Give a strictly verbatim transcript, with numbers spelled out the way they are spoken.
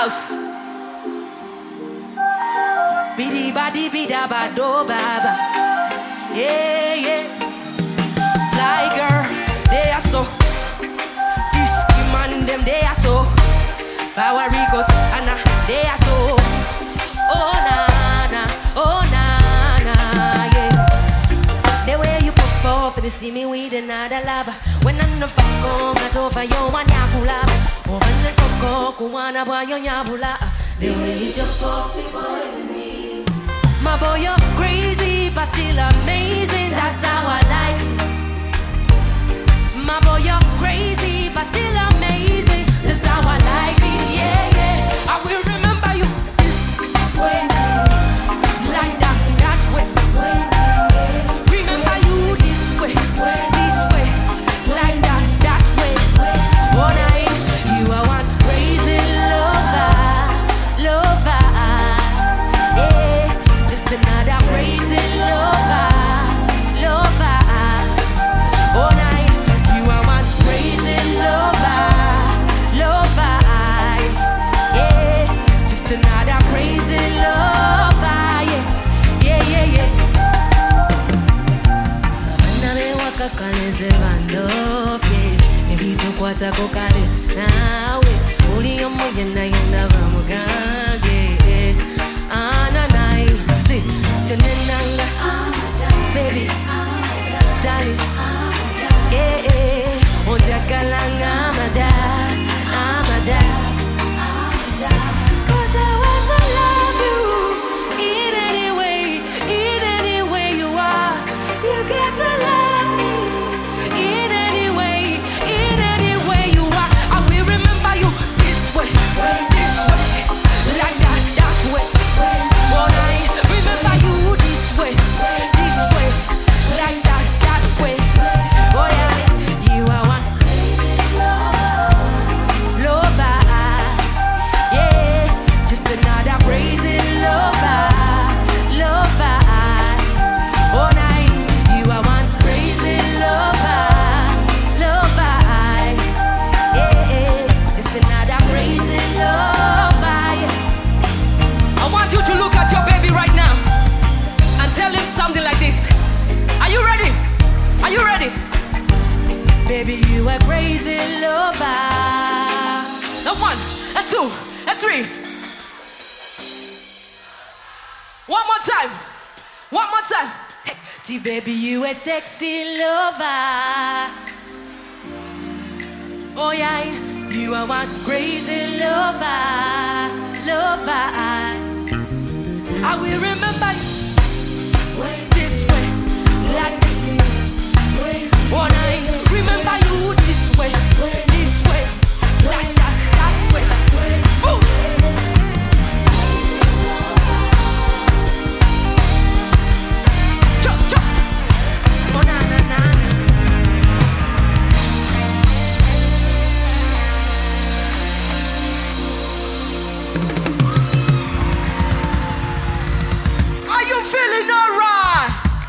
house. Bidi badi bida bado baba. Yeah, yeah. Fly girl, they are so. This man them they are so. Power records, Anna, they are so. Oh na na, oh na na, yeah. The way you pop off and you see me with another lover. When I'm not fuck on, I don't for you one yapula. Oh, when I fuck on, kuwana boy yo yapula. The way you jump off the poison me. My boy, you're crazy, but still amazing. That's how I like it. My boy, you're crazy, but still amazing. That's how I like it. Yeah, yeah. I will remember you this way, like that, that way. Remember you this way, this way, like that, that way. All night, you are one crazy lover, lover. Yeah, just another crazy lover, lover. All night, you are one crazy lover, lover. Yeah, just another crazy lover. Yeah, yeah, yeah, yeah. Aname waka kale zevando pye, ebito kwata kokale nawe. Uli yomo yena yena bamugange. Ananai, see, tenenanga, baby, darling, yeah, yeah. Onjakalanga amaja, amaja. 'Cause I want to love you in any way, in any way you are. You get to love me in any way, in any way you are. I will remember you this way, this way, like that, that way. When I remember you this way, this way, like that, that way. Oh yeah, you are one lover, yeah, just another crazy lover, lover. Oh night, you are one crazy lover, lover, yeah, just another crazy lover. Yeah. I want you to look at your baby right now and tell him something like this. Are you ready? Are you ready? Baby, you a crazy lover. Now one, and two, and three. One more time. One more time. Hey, T baby, you a sexy lover. Oh yeah, you are one crazy lover, lover. I will remember you